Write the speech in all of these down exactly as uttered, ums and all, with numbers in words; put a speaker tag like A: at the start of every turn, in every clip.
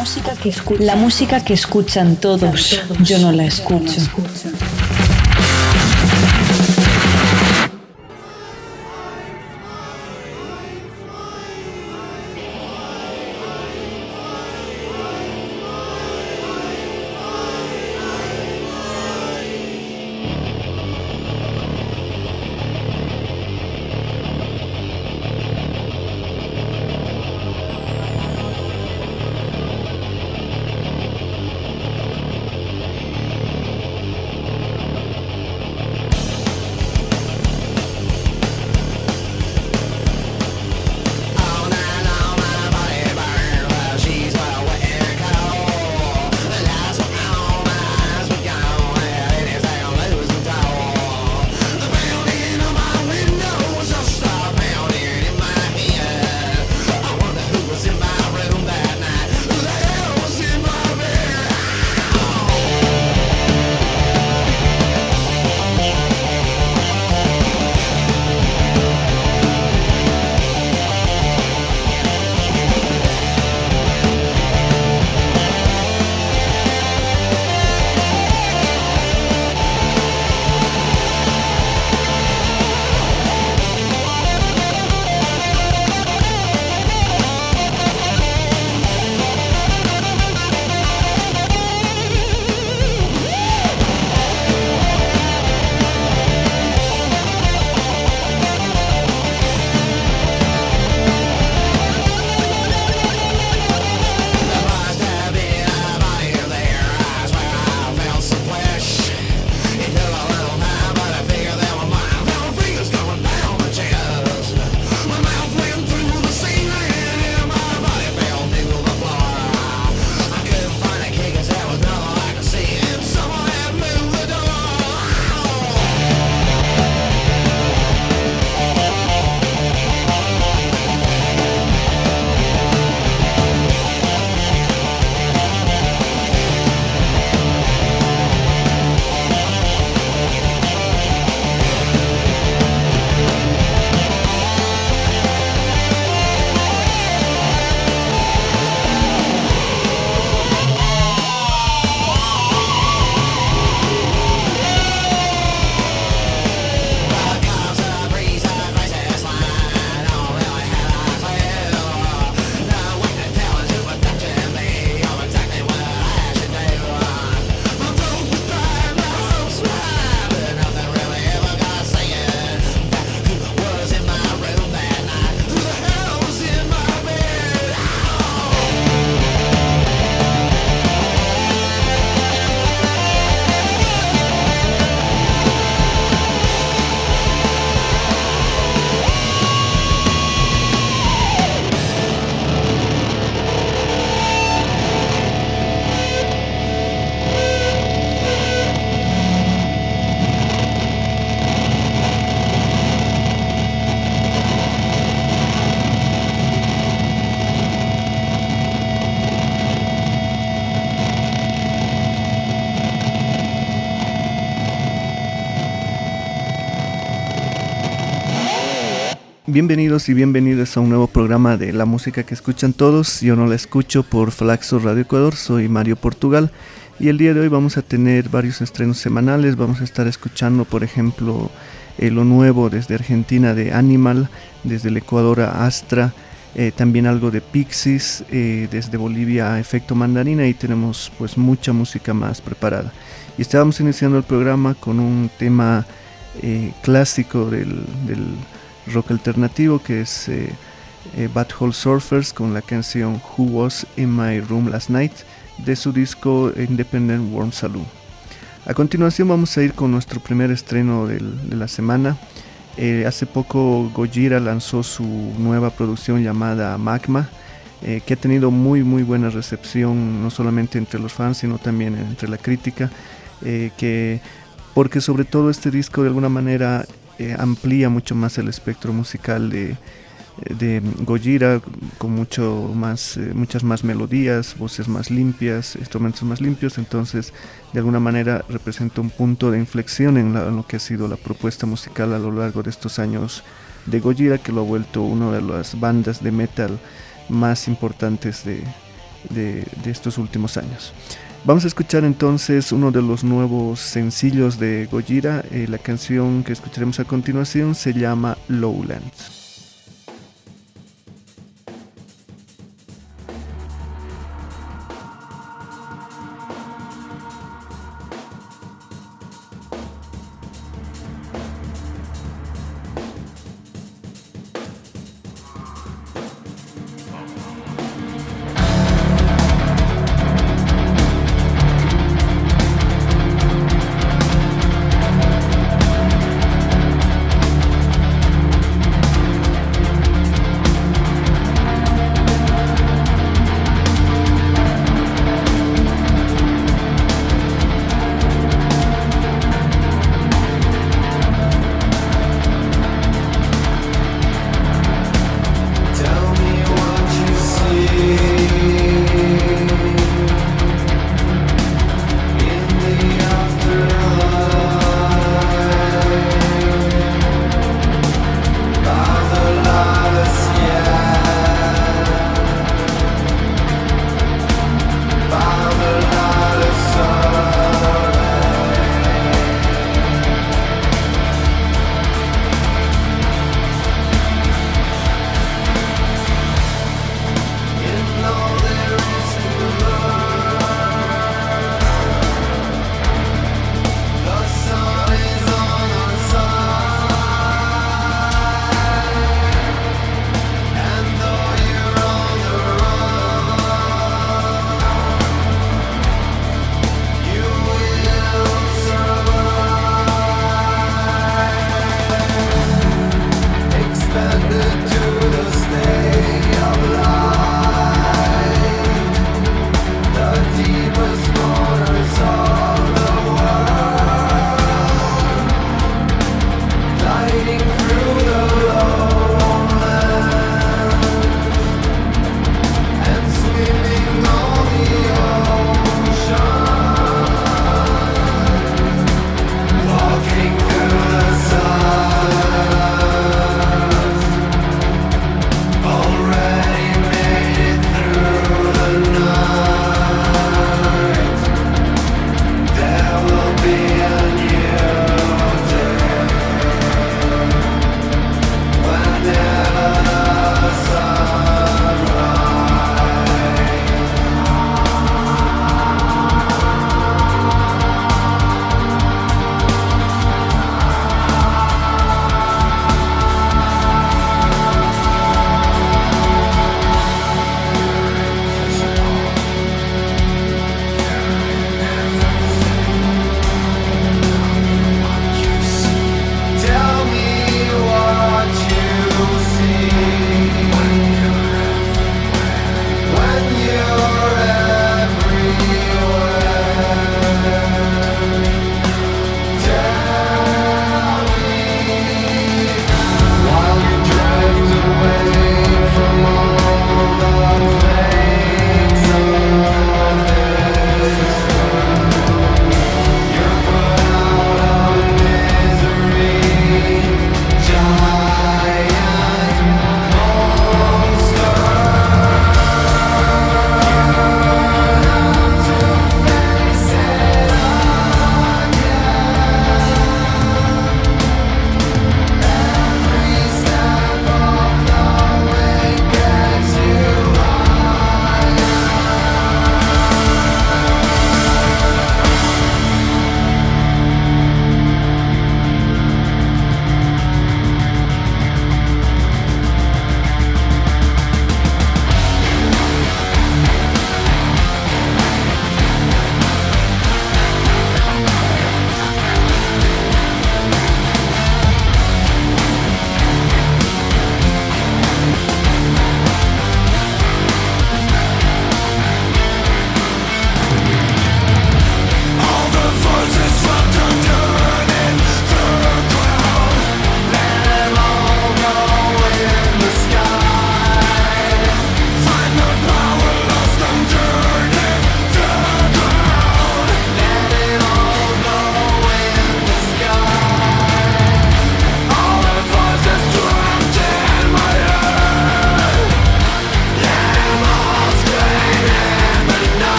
A: música que escuchan, la música que escuchan todos, yo no la escucho.
B: Bienvenidos y bienvenidas a un nuevo programa de La Música que Escuchan Todos. Yo no la escucho por Flaxo Radio Ecuador, soy Mario Portugal y el día de hoy vamos a tener varios estrenos semanales. Vamos a estar escuchando, por ejemplo, eh, lo nuevo desde Argentina de Animal, desde el Ecuador a Astra, eh, también algo de Pixies, eh, desde Bolivia a Efecto Mandarina, y tenemos pues mucha música más preparada. Y estábamos iniciando el programa con un tema eh, clásico del, del rock alternativo que es eh, eh, Butthole Surfers con la canción Who Was In My Room Last Night de su disco Independent Worm Salute. A continuación vamos a ir con nuestro primer estreno del, de la semana. Eh, hace poco Gojira lanzó su nueva producción llamada Magma, eh, que ha tenido muy muy buena recepción, no solamente entre los fans sino también entre la crítica, eh, que porque sobre todo este disco de alguna manera eh, amplía mucho más el espectro musical de, de Gojira, con mucho más, eh, muchas más melodías, voces más limpias, instrumentos más limpios. Entonces de alguna manera representa un punto de inflexión en, la, en lo que ha sido la propuesta musical a lo largo de estos años de Gojira, que lo ha vuelto una de las bandas de metal más importantes de, de, de estos últimos años. Vamos a escuchar entonces uno de los nuevos sencillos de Gojira. Eh, la canción que escucharemos a continuación se llama Lowlands.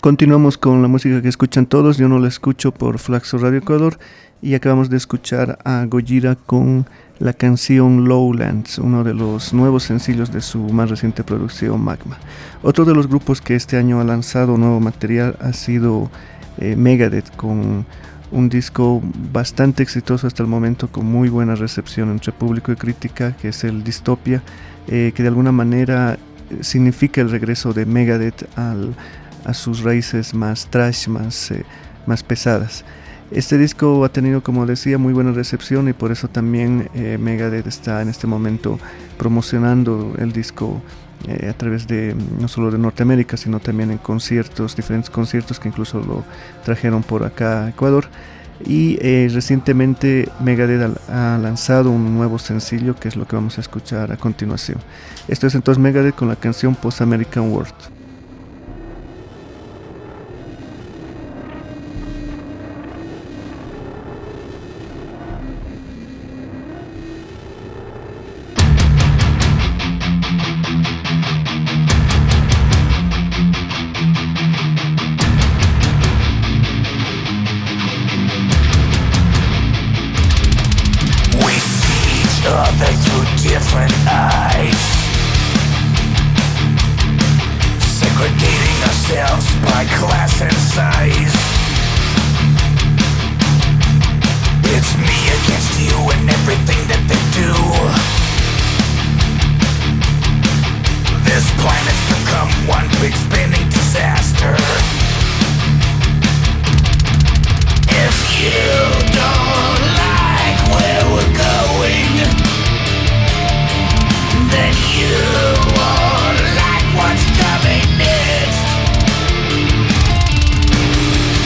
B: Continuamos con la música que escuchan todos, yo no la escucho por Flaxo Radio Ecuador, y acabamos de escuchar a Gojira con la canción Lowlands, uno de los nuevos sencillos de su más reciente producción Magma. Otro de los grupos que este año ha lanzado nuevo material ha sido eh, Megadeth, con un disco bastante exitoso hasta el momento, con muy buena recepción entre público y crítica, que es el Dystopia, eh, que de alguna manera significa el regreso de Megadeth al a sus raíces más trash, más, eh, más pesadas. Este disco ha tenido, como decía, muy buena recepción, y por eso también eh, Megadeth está en este momento promocionando el disco eh, a través de no solo de Norteamérica, sino también en conciertos, diferentes conciertos que incluso lo trajeron por acá a Ecuador. Y eh, recientemente Megadeth ha, ha lanzado un nuevo sencillo, que es lo que vamos a escuchar a continuación. Esto es entonces Megadeth con la canción Post American World.
C: What's coming next?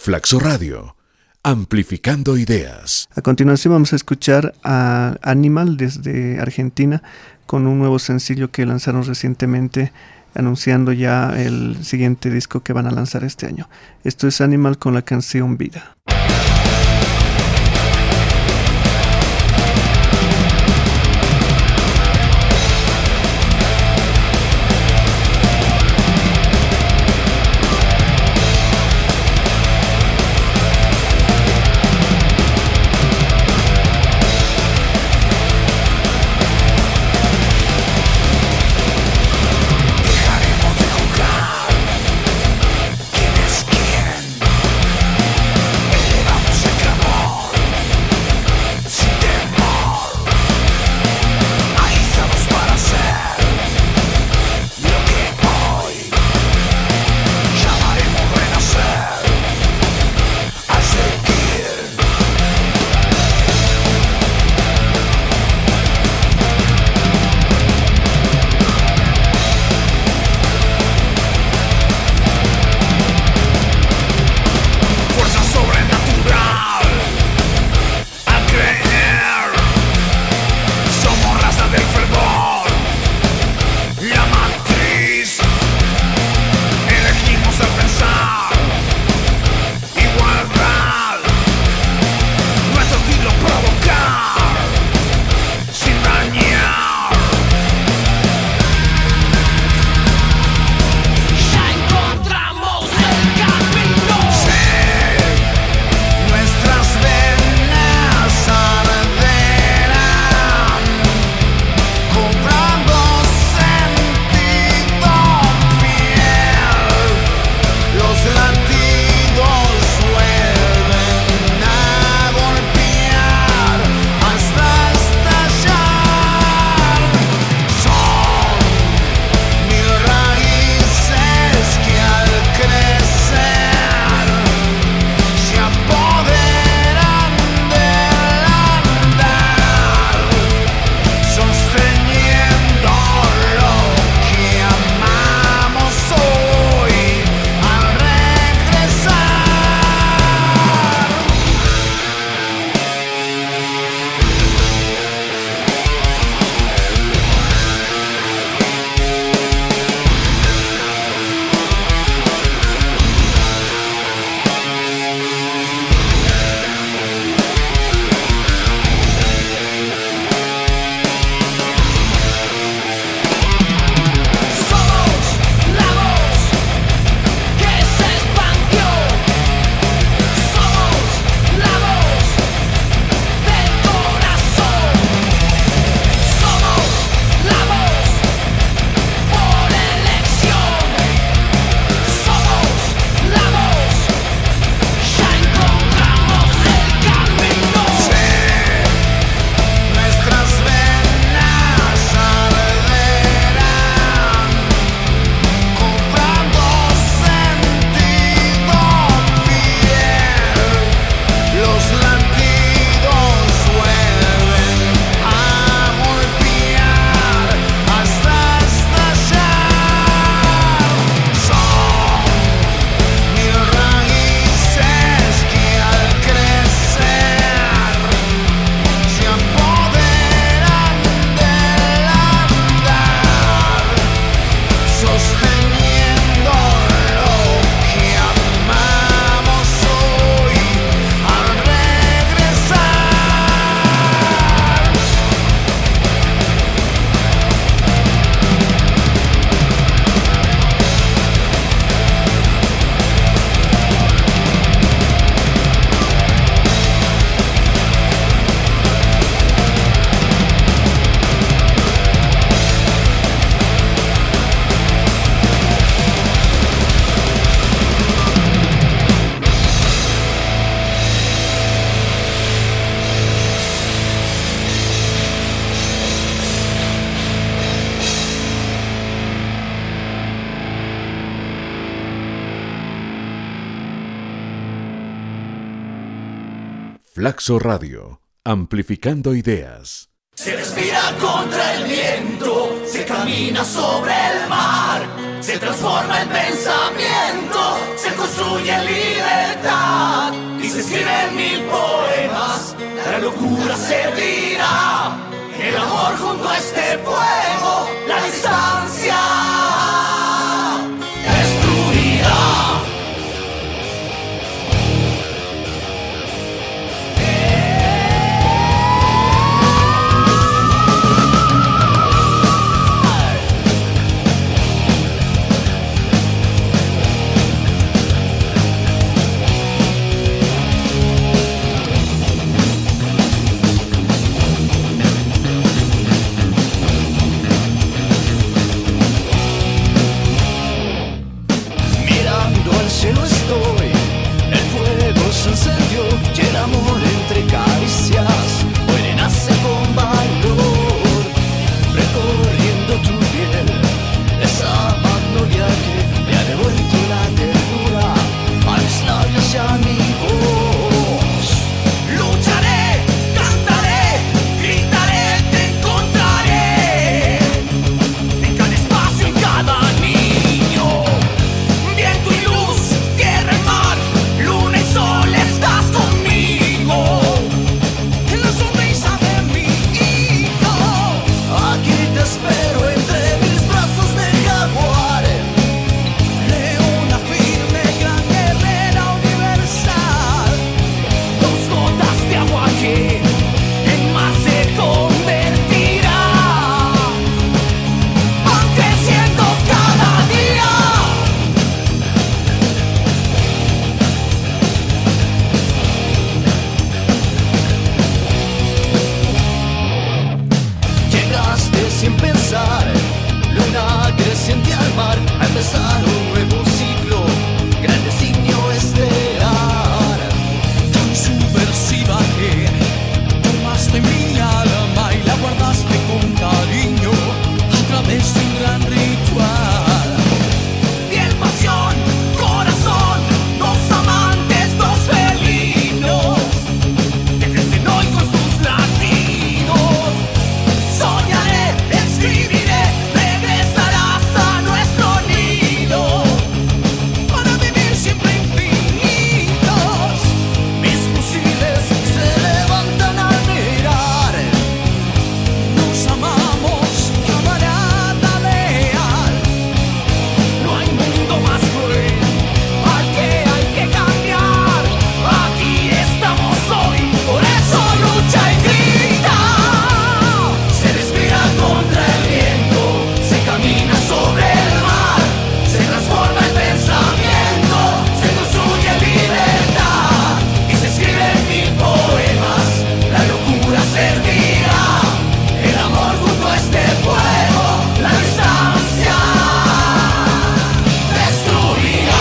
C: Flaxo Radio, amplificando ideas.
B: A continuación vamos a escuchar a Animal desde Argentina con un nuevo sencillo que lanzaron recientemente, anunciando ya el siguiente disco que van a lanzar este año. Esto es Animal con la canción Vida.
C: Flaxo Radio, amplificando ideas.
D: Se respira contra el viento, se camina sobre el mar, se transforma el pensamiento, se construye libertad y se escriben mil poemas. La locura servirá, el amor junto a este fuego, la distancia destruirá.
E: No estoy, el fuego se encendió y el amor entre caricias hoy renace con valor, recorriendo tu piel, esa magnolia que me ha devuelto la ternura a mis labios y a mi voz.
D: Lucharé, cantaré, gritaré, te encontraré en cada espacio, en cada niño, viento y luz, tierra y mar, luna y sol, estás conmigo, en la sonrisa de mi hijo.
E: Aquí te espero entre mis brazos de jaguar,
D: Leona firme, gran guerrera universal, dos gotas de agua que en mar se convertirá, van creciendo cada día.
E: llegaste sin pensar, luna creciente al mar, a empezar un nuevo ciclo, gran designio estelar.
D: Tan subversiva que tomaste mi alma y la guardaste con cariño a través de un gran ritual. Piel, pasión, corazón, dos amantes, dos felinos que crecen hoy con sus latidos. Soñaré, escribiré, regresarás a nuestro nido para vivir siempre infinitos.
E: Mis fusiles se levantan al mirar,
D: Nos amamos, camarada leal. No hay mundo más cruel al que hay que cambiar. Aquí estamos hoy, por eso lucha y grita.
E: se respira contra el viento,
D: Se camina sobre el mar, se transforma el pensamiento, se construye libertad y se escriben mil poemas. La locura servirá, el amor junto a este fuego, la distancia destruirá.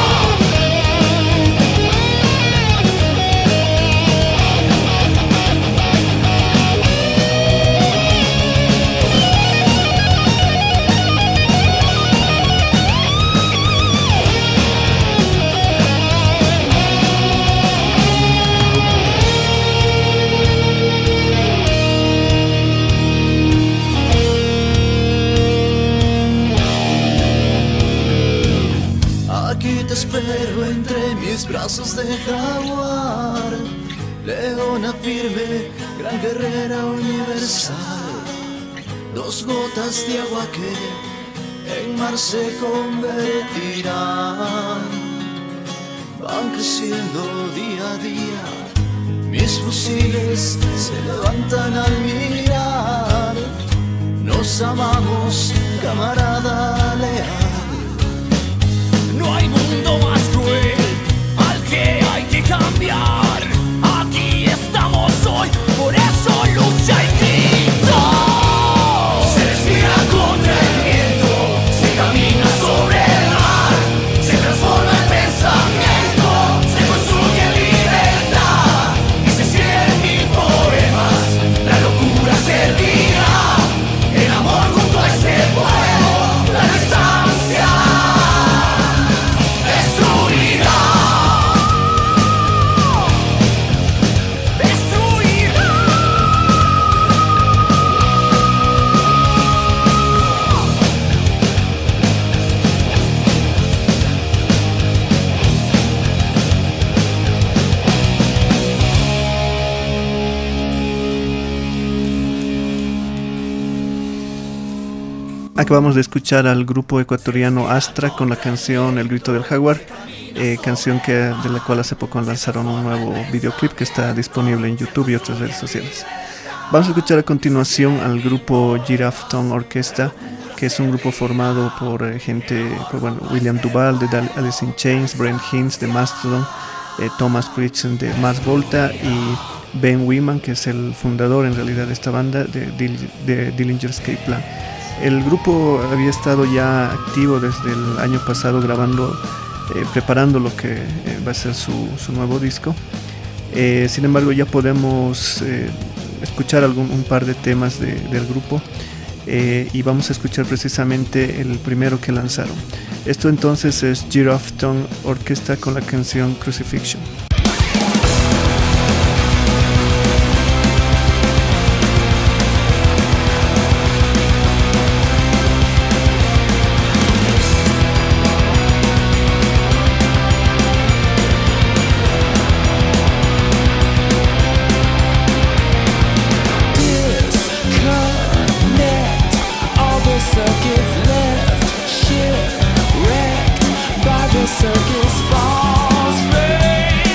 E: aquí te espero entre mis brazos de jaguar, leona firme, gran guerrera universal, dos gotas de agua que en mar se convertirán, van creciendo día a día, mis fusiles se levantan al mirar, nos amamos, camarada leal.
D: No hay mundo más cruel al que hay que cambiar. Aquí estamos hoy, por eso lucha y grita. Se respira contra el viento, se camina sobre el mar, se transforma el pensamiento, se construye libertad y se escriben mil poemas. La locura servirá, el amor junto a este fuego.
B: Acabamos de escuchar al grupo ecuatoriano Astra con la canción El Grito del Jaguar, eh, canción que, de la cual hace poco lanzaron un nuevo videoclip que está disponible en YouTube y otras redes sociales. Vamos a escuchar a continuación al grupo Giraffe Tongue Orchestra, que es un grupo formado por eh, gente, por, bueno, William Duval de Alice in Chains, Brent Hinds de Mastodon, eh, Thomas Pritchard de Mars Volta y Ben Wiman, que es el fundador en realidad de esta banda, de, de, de Dillinger Escape Plan. El grupo había estado ya activo desde el año pasado grabando, eh, preparando lo que eh, va a ser su, su nuevo disco. Eh, sin embargo, ya podemos eh, escuchar algún, un par de temas de, del grupo eh, y vamos a escuchar precisamente el primero que lanzaron. Esto entonces es Giraffe Tongue Orchestra con la canción Crucifixion.
E: Circus falls free.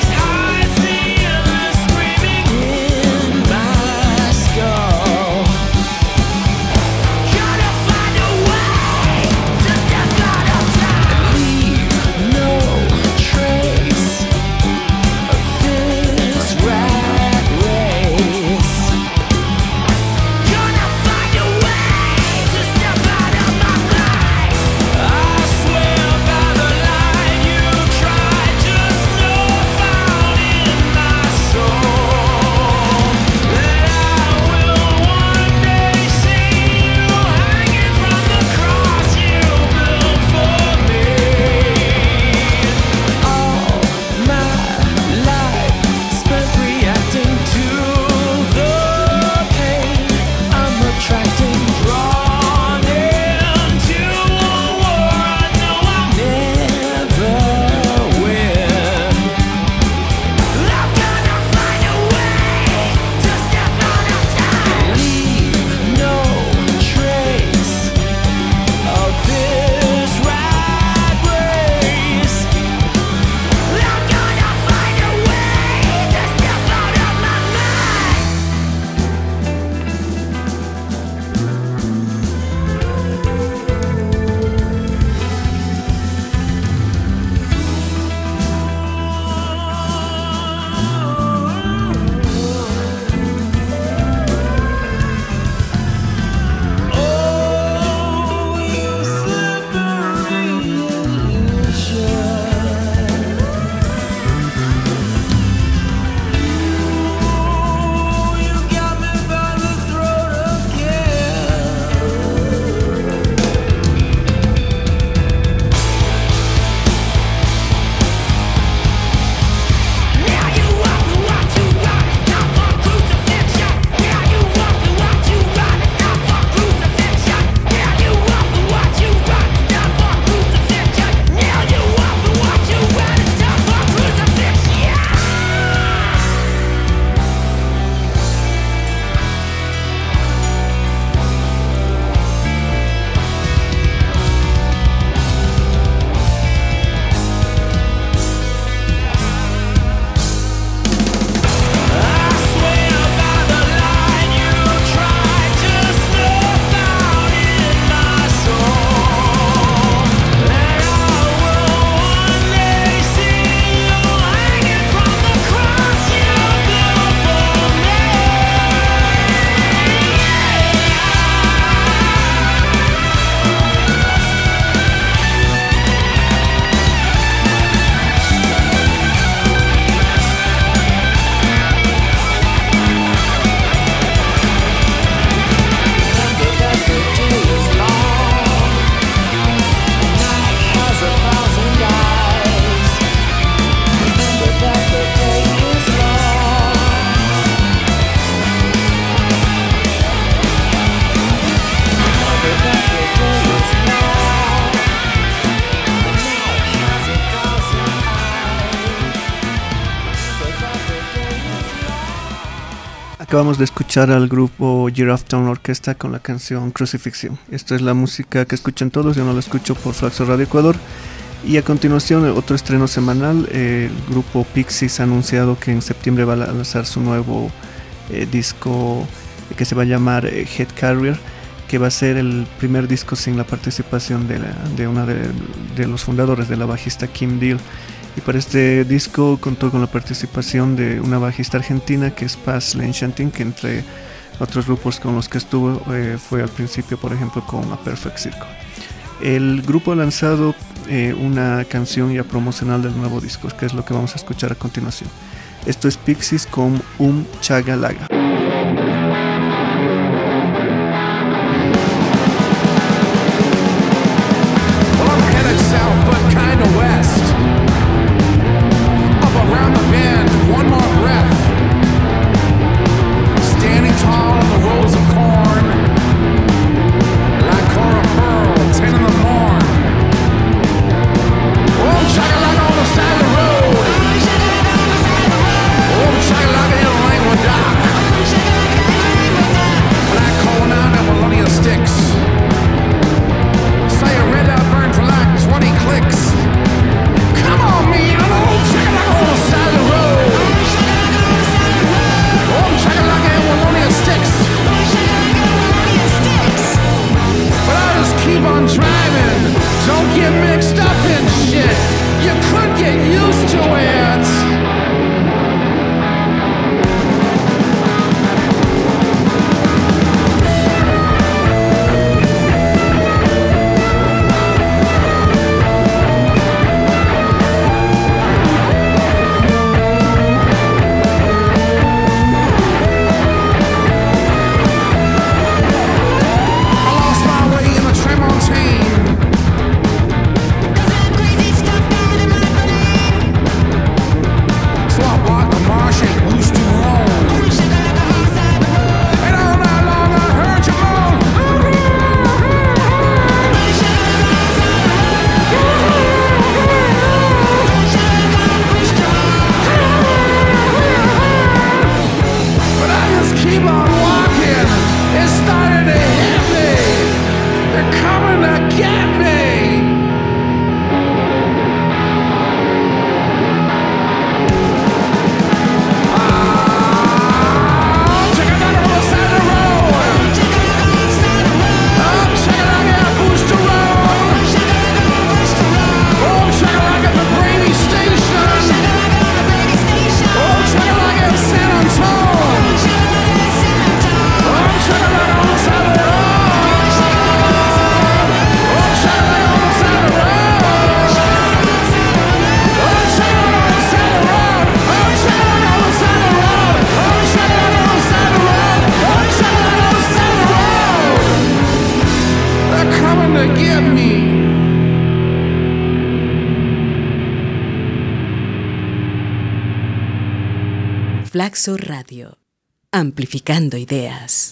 B: Acabamos de escuchar al grupo Giraffe Town Orchestra con la canción Crucifixion. Esto es la música que escuchan todos, yo no la escucho por Flaxo Radio Ecuador. Y a continuación otro estreno semanal, eh, el grupo Pixies ha anunciado que en septiembre va a lanzar su nuevo eh, disco que se va a llamar eh, Head Carrier, que va a ser el primer disco sin la participación de, la, de una de, de los fundadores, de la bajista Kim Deal. Y para este disco contó con la participación de una bajista argentina que es Paz L'Enchanting, que entre otros grupos con los que estuvo eh, fue al principio, por ejemplo, con A Perfect Circle. El grupo ha lanzado eh, una canción ya promocional del nuevo disco, que es lo que vamos a escuchar a continuación. Esto es Pixies con Um Chagalaga.
F: Flaxo Radio, amplificando ideas.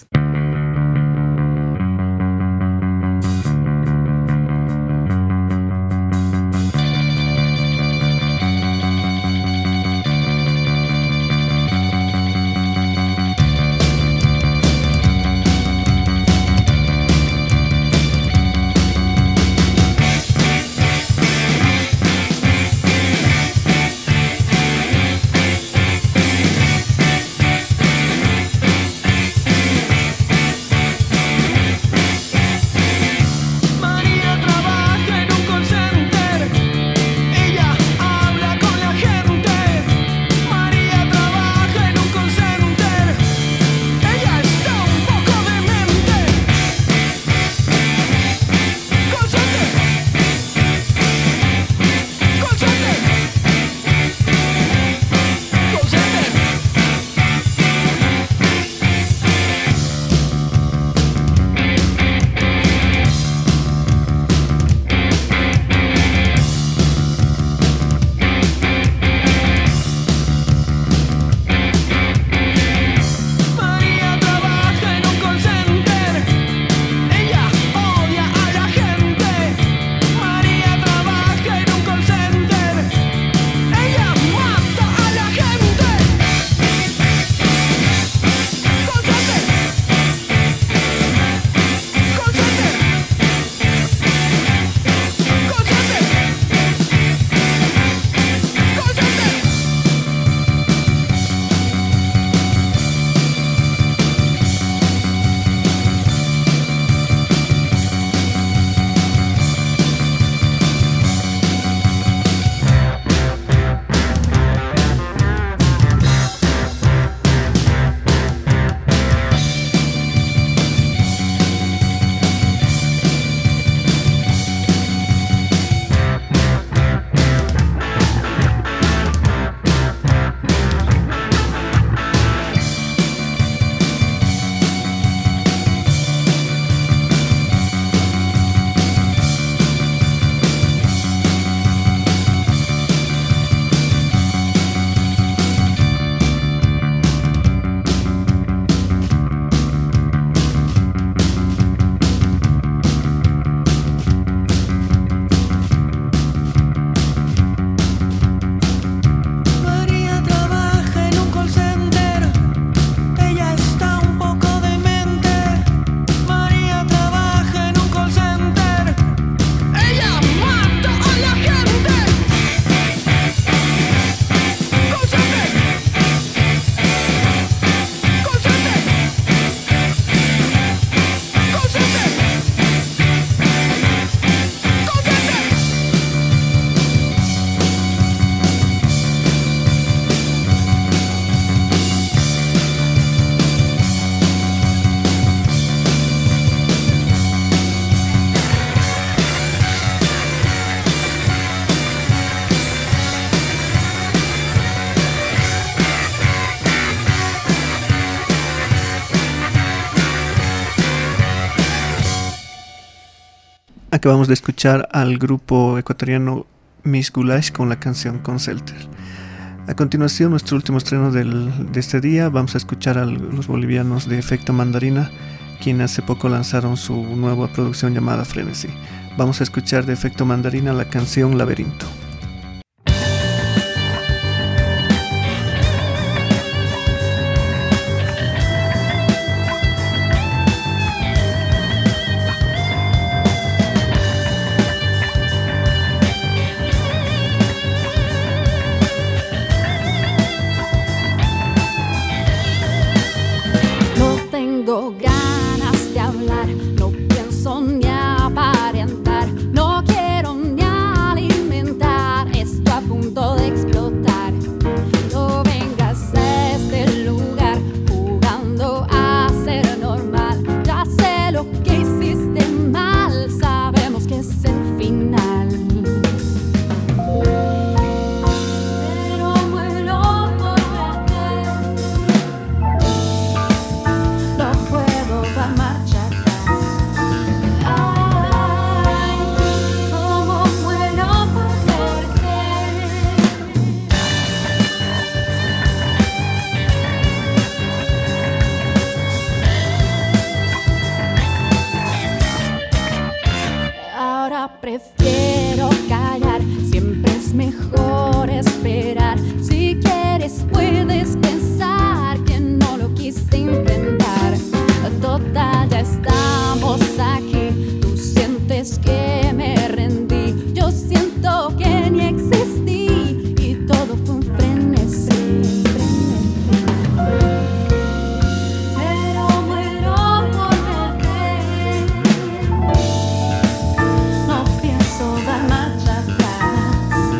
B: Acabamos de escuchar al grupo ecuatoriano Miss Goulash con la canción Concelter. A continuación, nuestro último estreno del, de este día, vamos a escuchar a los bolivianos de Efecto Mandarina, quienes hace poco lanzaron su nueva producción llamada Frenesí. Vamos a escuchar de Efecto Mandarina la canción Laberinto.
G: Tengo ganas de hablar, no pienso ni aparentar, no quiero ni alimentar, esto a punto de explotar. No vengas a este lugar jugando a ser normal, ya sé lo que hiciste mal, sabemos que es el final. Pero muero por verte. No puedo dar marcha atrás. Ay, cómo muero por verte. Ahora prefiero callar, siempre es mejor esperar. Si quieres puedes pensar que no lo quise intentar. Total, ya estamos aquí. Tú sientes que me rendí, yo siento que ni existí y todo fue un frenesí. Pero muero por verte. No pienso dar marcha atrás.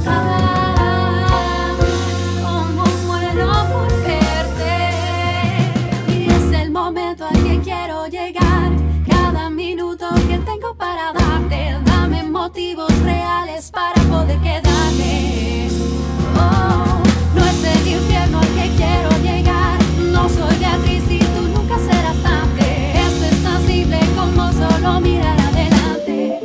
G: Ah, cómo muero por verte. Y es el momento al que quiero llegar. Cada minuto que tengo para darte, dame motivos reales para poder quedarme. Oh, no es el infierno al que quiero llegar. No soy Beatriz y tú nunca serás Dante. Esto es tan simple como solo mirar adelante.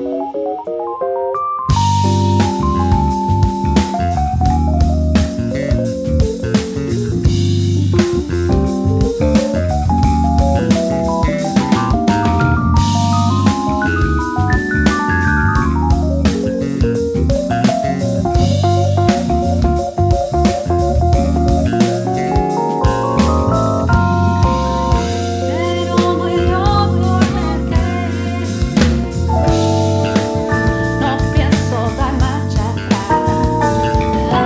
G: Pero muero por verte. No pienso dar marcha atrás.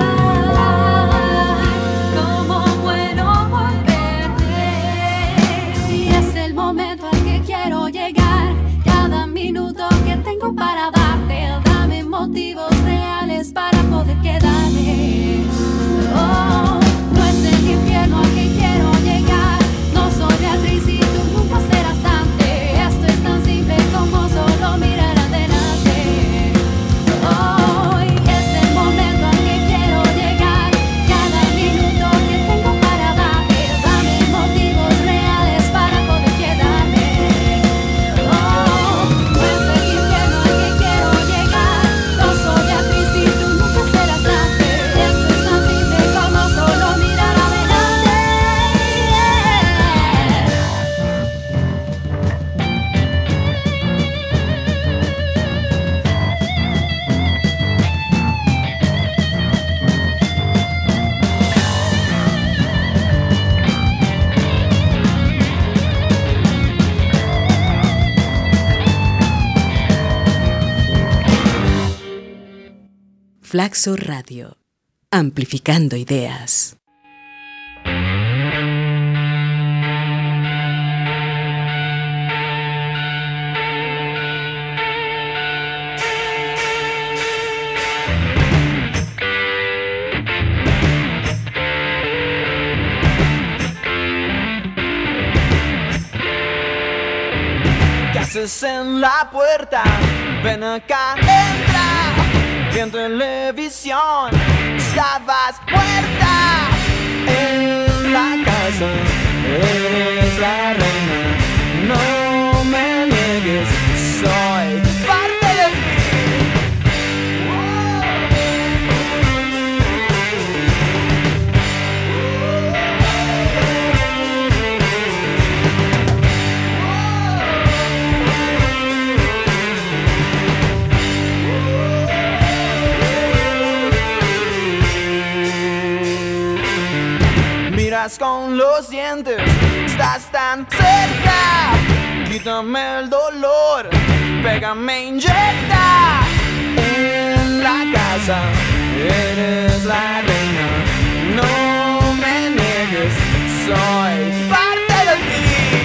G: Ay, cómo muero por verte. Y es el momento al que quiero llegar. Cada minuto que tengo para darte, dame motivos reales para poder quedarme. Oh, no es el infierno al que quiero llegar. No soy Beatriz y tú nunca serás Dante. Esto es tan simple como solo mirar adelante. Oh, y es el momento al que quiero llegar. Cada minuto que tengo para darte, dame motivos reales para poder quedarme. Oh, no es el infierno al que quiero llegar. No soy Beatriz y tú nunca serás Dante. Esto es tan simple como solo mirar adelante.
F: Flaxo Radio, amplificando ideas.
E: ¿Qué haces en la puerta? Ven acá, entra. En televisión estabas muerta. En la casa eres la reina. No me niegues, soy
H: morderás con los dientes. Estás tan cerca, quítame el dolor, pégame, inyecta en la casa. Eres la reina, no me niegues, soy parte de ti.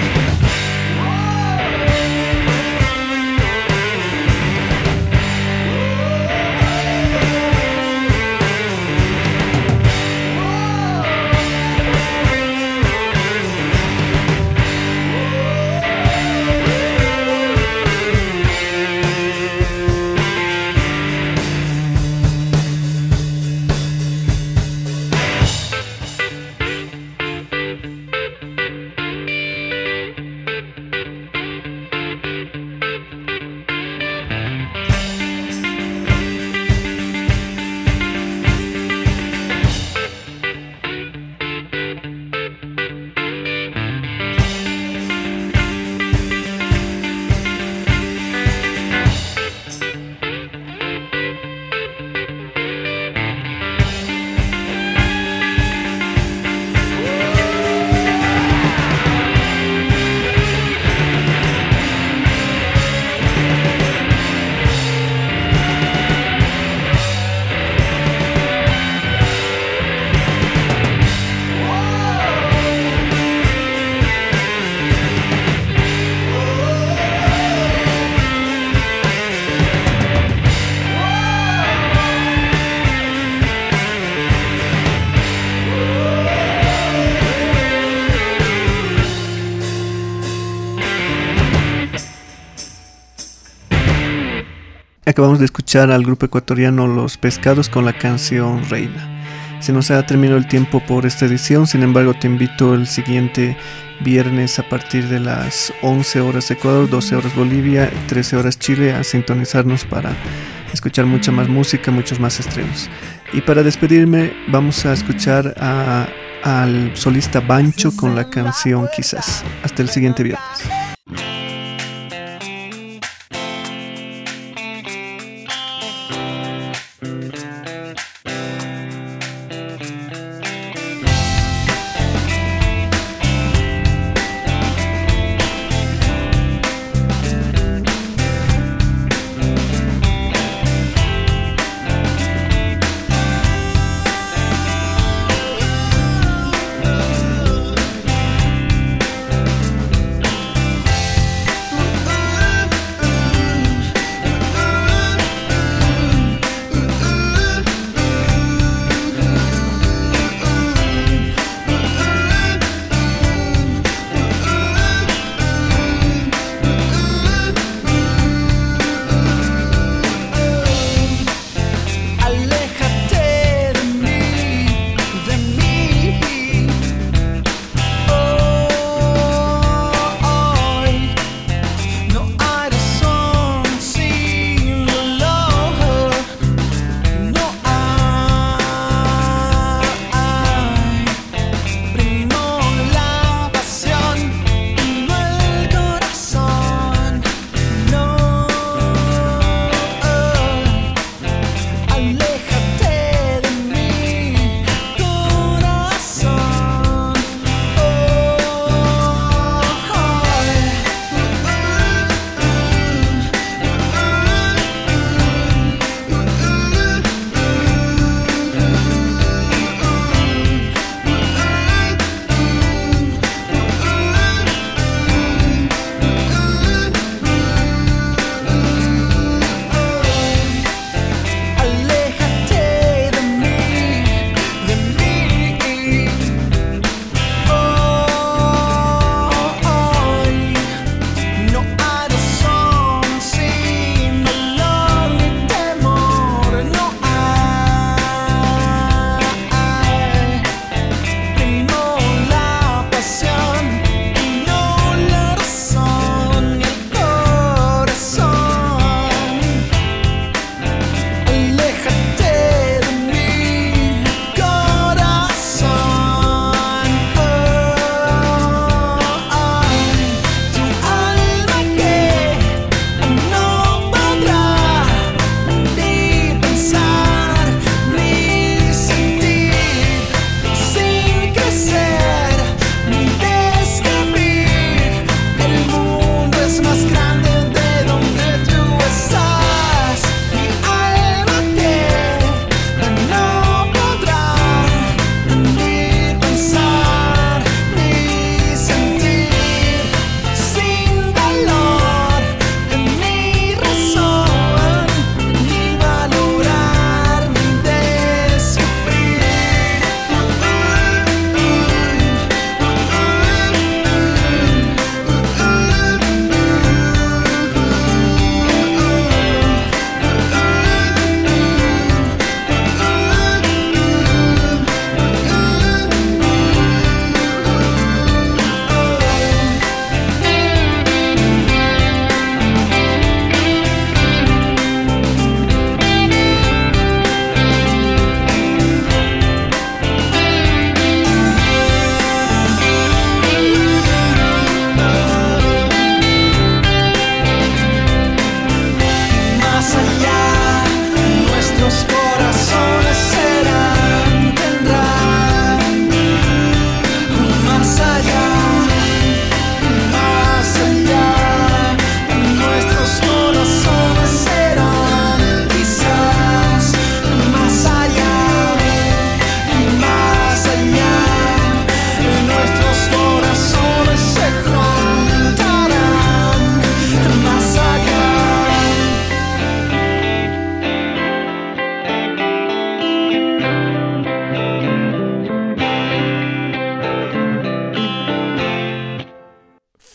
B: Acabamos de escuchar al grupo ecuatoriano Los Pescados con la canción Reina. Se nos ha terminado el tiempo por esta edición, sin embargo te invito el siguiente viernes a partir de las once horas Ecuador, doce horas Bolivia, trece horas Chile a sintonizarnos para escuchar mucha más música, muchos más estrenos. Y para despedirme vamos a escuchar a, al solista Bancho con la canción Quizás. Hasta el siguiente viernes.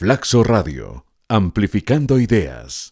C: Flaxo Radio, amplificando ideas.